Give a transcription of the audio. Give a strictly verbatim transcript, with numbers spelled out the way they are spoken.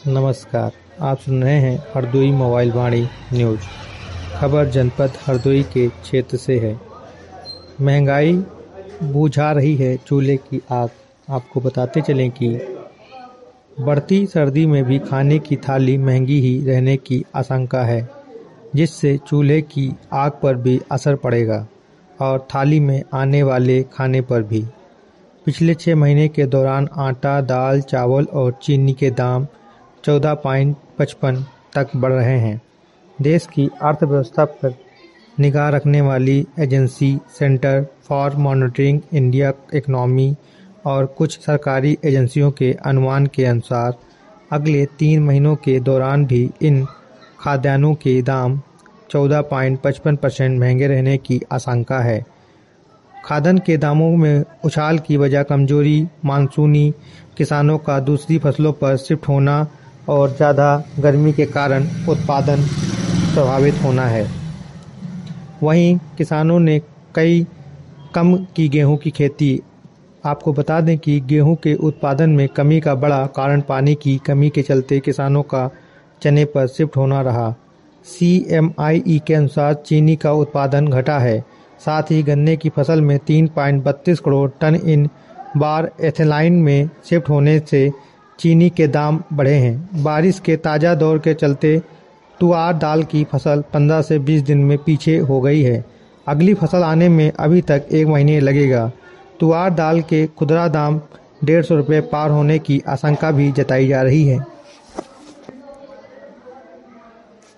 नमस्कार। आप सुन रहे हैं हरदोई मोबाइल वाणी न्यूज। खबर जनपद हरदोई के क्षेत्र से है। महंगाई बुझा रही है चूल्हे की आग। आपको बताते चलें कि बढ़ती सर्दी में भी खाने की थाली महंगी ही रहने की आशंका है, जिससे चूल्हे की आग पर भी असर पड़ेगा और थाली में आने वाले खाने पर भी। पिछले छह महीने के दौरान आटा, दाल, चावल और चीनी के दाम चौदह पॉइंट पचपन तक बढ़ रहे हैं। देश की अर्थव्यवस्था पर निगाह रखने वाली agency center for monitoring India economy और कुछ सरकारी एजेंसियों के अनुमान के अनुसार अगले तीन महीनों के दौरान भी इन खाद्यान्नों के दाम चौदह पॉइंट पचपन परसेंट महंगे रहने की आशंका है। खाद्यान्न के दामों में उछाल की वजह कमजोरी, मानसूनी किसानों का दूसरी फसलों पर शिफ्ट होना और ज़्यादा गर्मी के कारण उत्पादन प्रभावित होना है। वहीं किसानों ने कई कम की गेहूं की खेती। आपको बता दें कि गेहूं के उत्पादन में कमी का बड़ा कारण पानी की कमी के चलते किसानों का चने पर शिफ्ट होना रहा। सी एम आई ई के अनुसार चीनी का उत्पादन घटा है। साथ ही गन्ने की फसल में तीन पॉइंट बत्तीस करोड़ टन इन बार एथेलाइन में शिफ्ट होने से चीनी के दाम बढ़े हैं। बारिश के ताज़ा दौर के चलते तुअर दाल की फसल पंद्रह से बीस दिन में पीछे हो गई है। अगली फसल आने में अभी तक एक महीने लगेगा। तुअर दाल के खुदरा दाम डेढ़ सौ रुपये पार होने की आशंका भी जताई जा रही है।